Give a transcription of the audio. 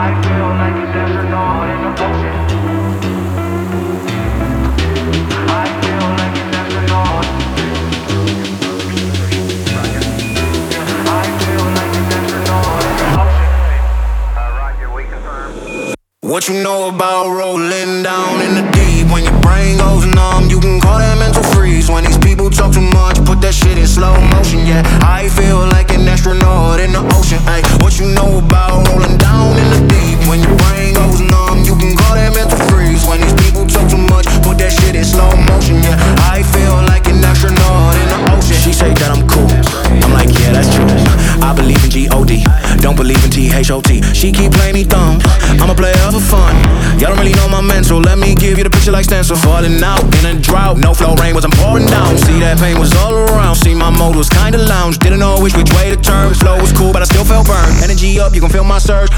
feel like an astronaut in the ocean. I feel like an astronaut. I feel like an astronaut in the ocean. Roger, we confirm. What you know about rolling down in the deep? When your brain goes numb, you can call that mental freeze. When these people talk too much, put that shit in slow motion. Yeah, I feel like an astronaut in the ocean. Ay, what you know about rolling down in the deep? When your brain goes numb, you can call that mental freeze. When these people talk too much, put that shit in slow motion. Yeah, I feel like an astronaut in the ocean. She say that I'm cool, I'm like, yeah, that's true. I believe in G-O-D, don't believe in T-H-O-T. She keep playing me dumb, I'm a player for fun. Y'all don't really know my mental, let me give you the picture like stencil. Falling out in a drought, no flow rain was I'm pouring down. See that pain was all around, see my mode was kinda lounge. Didn't know which way to turn, flow was cool but I still felt burned. Energy up, you can feel my surge.